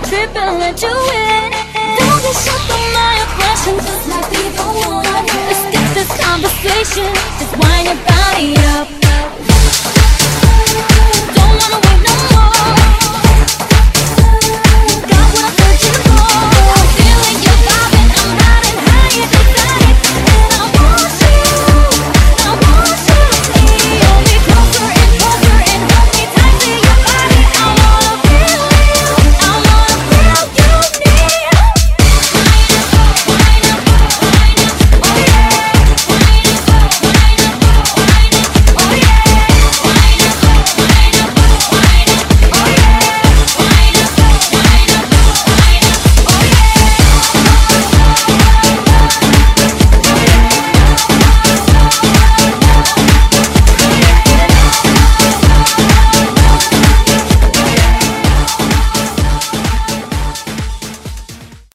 tripping, let you in. Don't get shook by my aggression, just like we don't want. Let's get this conversation, just wind your body up.